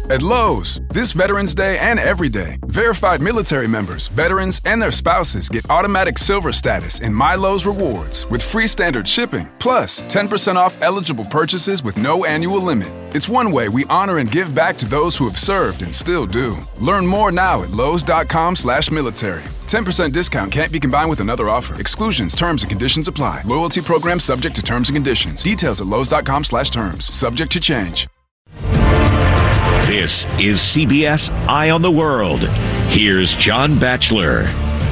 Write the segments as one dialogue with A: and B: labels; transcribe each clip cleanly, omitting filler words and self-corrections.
A: At Lowe's, this Veterans Day and every day, verified military members, veterans, and their spouses get automatic silver status in My Lowe's Rewards with free standard shipping, plus 10% off eligible purchases with no annual limit. It's one way we honor and give back to those who have served and still do. Learn more now at lowes.com/military. 10% discount can't be combined with another offer. Exclusions, terms, and conditions apply. Loyalty program subject to terms and conditions. Details at lowes.com/terms. Subject to change.
B: This is CBS Eye on the World. Here's John Batchelor.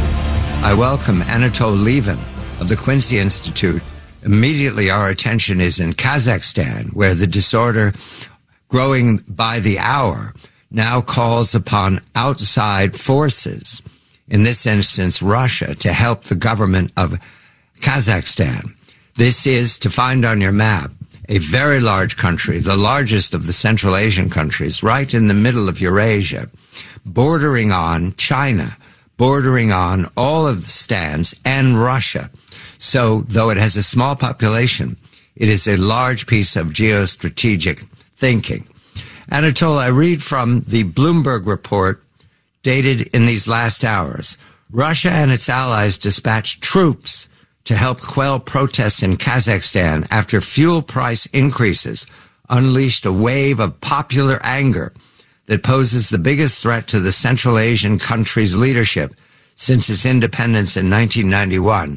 C: I welcome Anatol Lieven of the Quincy Institute. Immediately our attention is in Kazakhstan, where the disorder growing by the hour now calls upon outside forces, in this instance Russia, to help the government of Kazakhstan. This is, to find on your map, a very large country, the largest of the Central Asian countries, right in the middle of Eurasia, bordering on China, bordering on all of the stands and Russia. So, though it has a small population, it is a large piece of geostrategic thinking. Anatol, I read from the Bloomberg report dated in these last hours. Russia and its allies dispatched troops to help quell protests in Kazakhstan after fuel price increases unleashed a wave of popular anger that poses the biggest threat to the Central Asian country's leadership since its independence in 1991.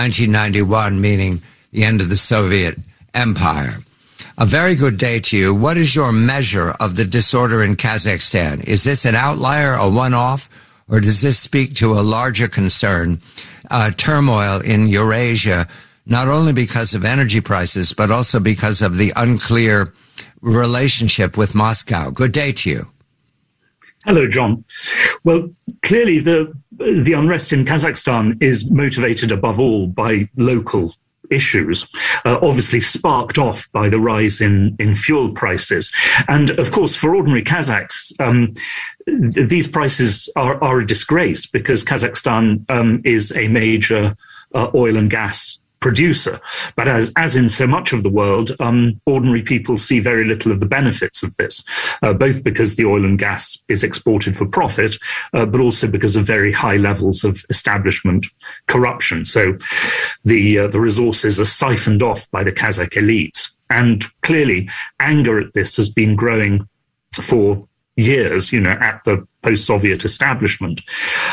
C: 1991 meaning the end of the Soviet Empire. A very good day to you. What is your measure of the disorder in Kazakhstan? Is this an outlier, a one-off, or does this speak to a larger concern, turmoil in Eurasia, not only because of energy prices, but also because of the unclear relationship with Moscow? Good day to you.
D: Hello, John. Well, clearly the unrest in Kazakhstan is motivated above all by local issues, obviously sparked off by the rise in fuel prices. And of course, for ordinary Kazakhs, these prices are a disgrace because Kazakhstan is a major oil and gas producer. But as in so much of the world, ordinary people see very little of the benefits of this, both because the oil and gas is exported for profit, but also because of very high levels of establishment corruption. So the resources are siphoned off by the Kazakh elites. And clearly, anger at this has been growing for years, at the post-Soviet establishment.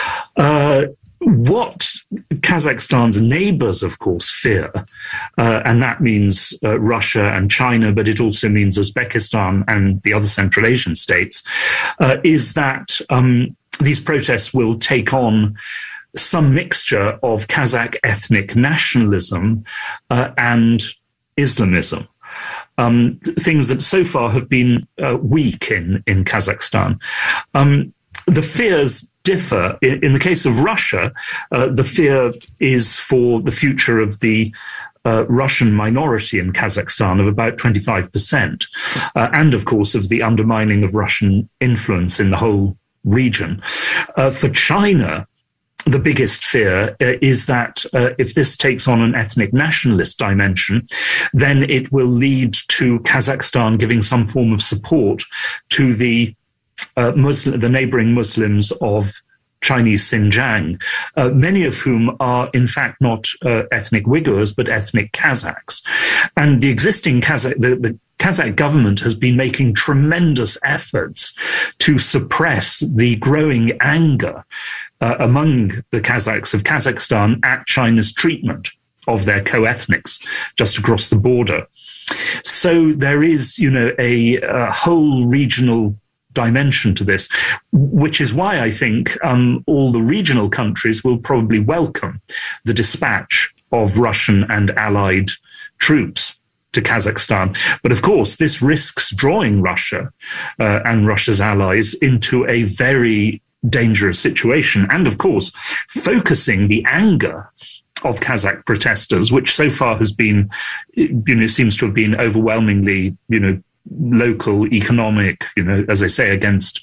D: What Kazakhstan's neighbors, of course, fear, and that means Russia and China, but it also means Uzbekistan and the other Central Asian states, is that these protests will take on some mixture of Kazakh ethnic nationalism and Islamism. Things that so far have been weak in Kazakhstan. The fears differ. In the case of Russia, the fear is for the future of the Russian minority in Kazakhstan of about 25%, and of course of the undermining of Russian influence in the whole region. For China, the biggest fear is that if this takes on an ethnic nationalist dimension, then it will lead to Kazakhstan giving some form of support to the neighboring Muslims of Chinese Xinjiang, many of whom are in fact not ethnic Uyghurs, but ethnic Kazakhs. And the existing the Kazakh government has been making tremendous efforts to suppress the growing anger among the Kazakhs of Kazakhstan at China's treatment of their co-ethnics just across the border. So there is, a whole regional dimension to this, which is why I think all the regional countries will probably welcome the dispatch of Russian and allied troops to Kazakhstan. But of course, this risks drawing Russia and Russia's allies into a very dangerous situation. And of course, focusing the anger of Kazakh protesters, which so far has been, seems to have been overwhelmingly, local, economic, as I say, against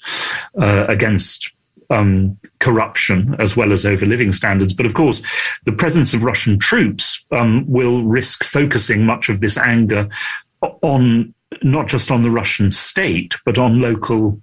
D: corruption as well as over living standards. But of course, the presence of Russian troops will risk focusing much of this anger on not just on the Russian state, but on local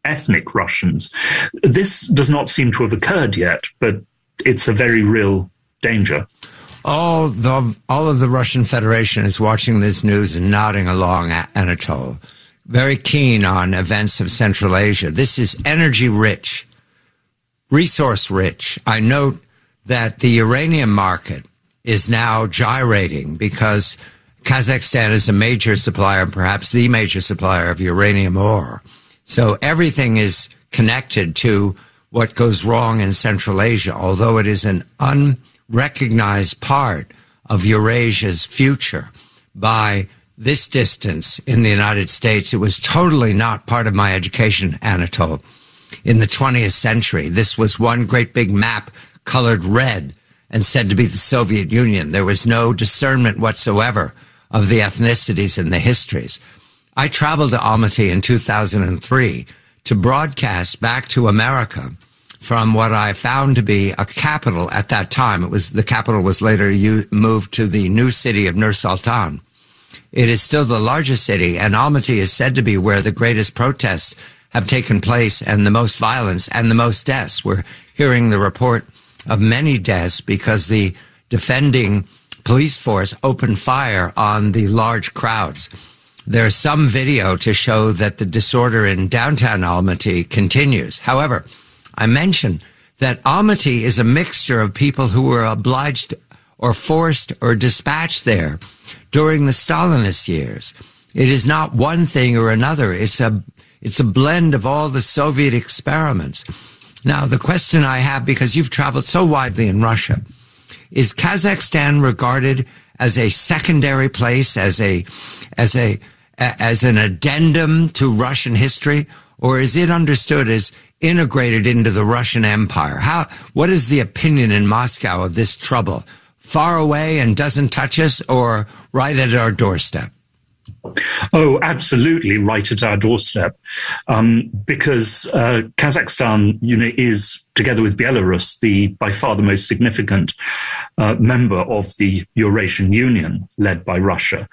D: ethnic Russians. This does not seem to have occurred yet, but it's a very real danger.
C: All of the Russian Federation is watching this news and nodding along, Anatol. Very keen on events of Central Asia. This is energy rich, resource rich. I note that the uranium market is now gyrating because Kazakhstan is a major supplier, perhaps the major supplier of uranium ore. So everything is connected to what goes wrong in Central Asia, although it is an unrecognized part of Eurasia's future by this distance in the United States. It was totally not part of my education, Anatol. In the 20th century, this was one great big map colored red and said to be the Soviet Union. There was no discernment whatsoever of the ethnicities and the histories. I traveled to Almaty in 2003 to broadcast back to America from what I found to be a capital at that time. The capital was later moved to the new city of Nur-Sultan. It is still the largest city, and Almaty is said to be where the greatest protests have taken place and the most violence and the most deaths. We're hearing the report of many deaths because the defending police force opened fire on the large crowds. There's some video to show that the disorder in downtown Almaty continues. However, I mentioned that Almaty is a mixture of people who were obliged or forced or dispatched there during the Stalinist years. It is not one thing or another. It's a blend of all the Soviet experiments. Now, the question I have, because you've traveled so widely in Russia, is Kazakhstan regarded as a secondary place, as an addendum to Russian history, or is it understood as integrated into the Russian Empire? What is the opinion in Moscow of this trouble? Far away and doesn't touch us, or right at our doorstep?
D: Oh, absolutely right at our doorstep, because Kazakhstan, is, together with Belarus, by far the most significant member of the Eurasian Union led by Russia.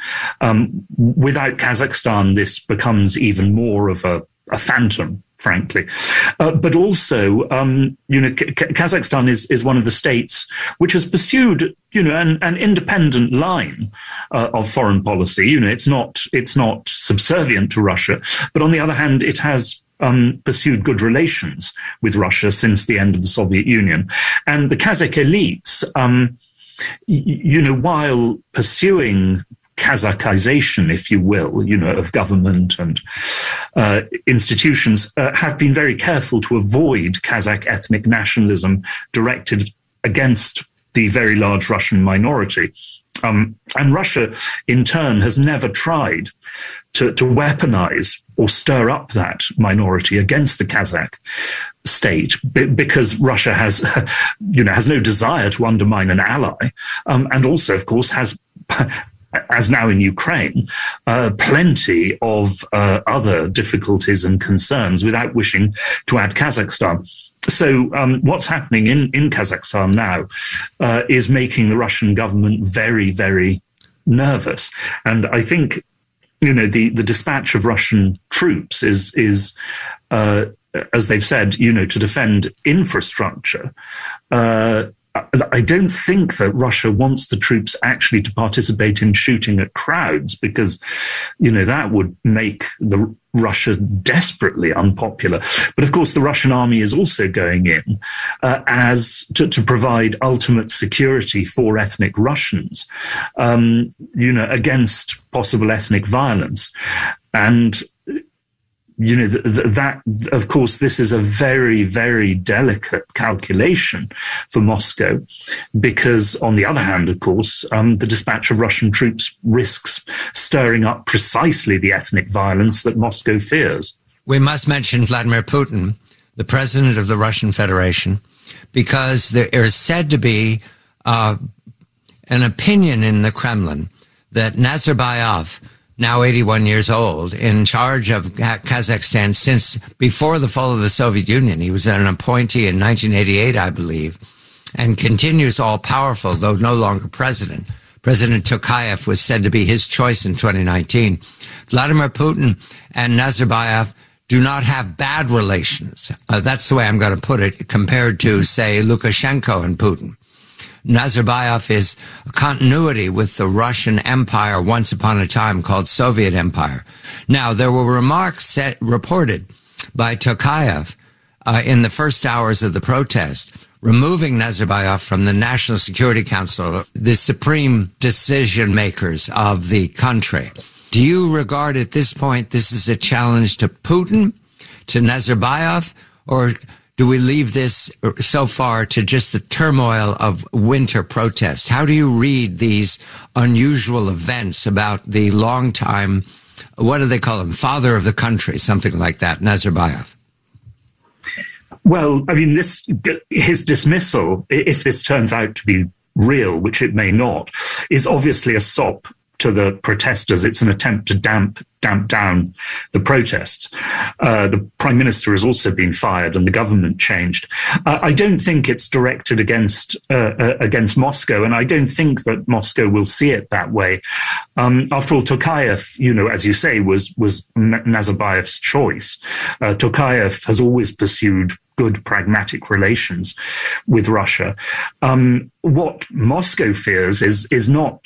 D: Without Kazakhstan, this becomes even more of a phantom, frankly. But also, Kazakhstan is one of the states which has pursued, an independent line of foreign policy. It's not subservient to Russia, but on the other hand, it has pursued good relations with Russia since the end of the Soviet Union. And the Kazakh elites, while pursuing Kazakhization, if you will, of government and institutions, have been very careful to avoid Kazakh ethnic nationalism directed against the very large Russian minority. And Russia, in turn, has never tried to weaponize or stir up that minority against the Kazakh state, because Russia has no desire to undermine an ally, and also, of course, has, as now in Ukraine, plenty of other difficulties and concerns without wishing to add Kazakhstan. So what's happening in Kazakhstan now is making the Russian government very, very nervous. And I think, the dispatch of Russian troops is as they've said, to defend infrastructure. I don't think that Russia wants the troops actually to participate in shooting at crowds, because, that would make Russia desperately unpopular. But of course, the Russian army is also going in as to provide ultimate security for ethnic Russians, against possible ethnic violence. And that, of course, this is a very, very delicate calculation for Moscow, because on the other hand, of course, the dispatch of Russian troops risks stirring up precisely the ethnic violence that Moscow fears.
C: We must mention Vladimir Putin, the president of the Russian Federation, because there is said to be an opinion in the Kremlin that Nazarbayev, now 81 years old, in charge of Kazakhstan since before the fall of the Soviet Union. He was an appointee in 1988, I believe, and continues all-powerful, though no longer president. President Tokayev was said to be his choice in 2019. Vladimir Putin and Nazarbayev do not have bad relations. That's the way I'm going to put it, compared to, say, Lukashenko and Putin. Nazarbayev is a continuity with the Russian Empire once upon a time called Soviet Empire. Now, there were remarks reported by Tokayev in the first hours of the protest, removing Nazarbayev from the National Security Council, the supreme decision makers of the country. Do you regard at this point this is a challenge to Putin, to Nazarbayev, or do we leave this so far to just the turmoil of winter protests? How do you read these unusual events about the longtime, what do they call him, father of the country, something like that, Nazarbayev?
D: Well, I mean, his dismissal, if this turns out to be real, which it may not, is obviously a sop to the protesters. It's an attempt to damp down the protests. The prime minister has also been fired and the government changed. I don't think it's directed against Moscow, and I don't think that Moscow will see it that way. After all, Tokayev, as you say, was Nazarbayev's choice. Tokayev has always pursued good pragmatic relations with Russia. What Moscow fears is not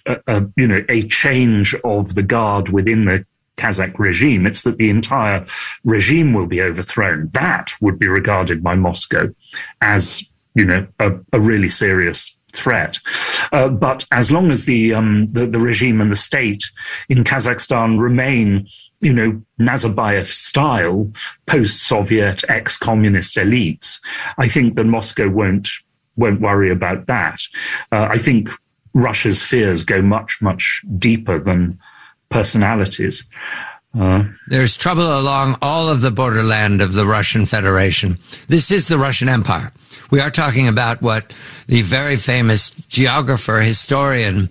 D: a change of the guard within the Kazakh regime. It's that the entire regime will be overthrown. That would be regarded by Moscow as, a really serious threat. But as long as the regime and the state in Kazakhstan remain, Nazarbayev style, post-Soviet, ex-communist elites, I think that Moscow won't worry about that. I think Russia's fears go much, much deeper than personalities.
C: There's trouble along all of the borderland of the Russian Federation. This is the Russian Empire. We are talking about what the very famous geographer, historian,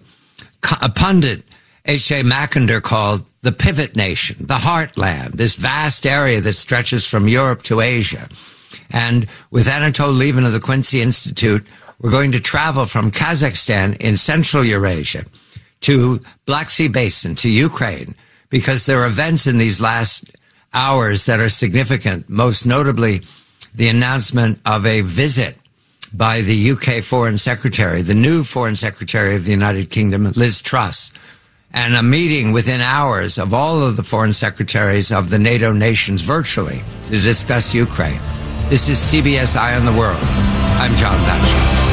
C: pundit H.A. Mackinder called the pivot nation, the heartland, this vast area that stretches from Europe to Asia. And with Anatol Lieven of the Quincy Institute, we're going to travel from Kazakhstan in Central Eurasia to Black Sea Basin, to Ukraine, because there are events in these last hours that are significant, most notably the announcement of a visit by the UK Foreign Secretary, the new Foreign Secretary of the United Kingdom, Liz Truss, and a meeting within hours of all of the foreign secretaries of the NATO nations virtually to discuss Ukraine. This is CBS Eye on the World. I'm John Batchelor.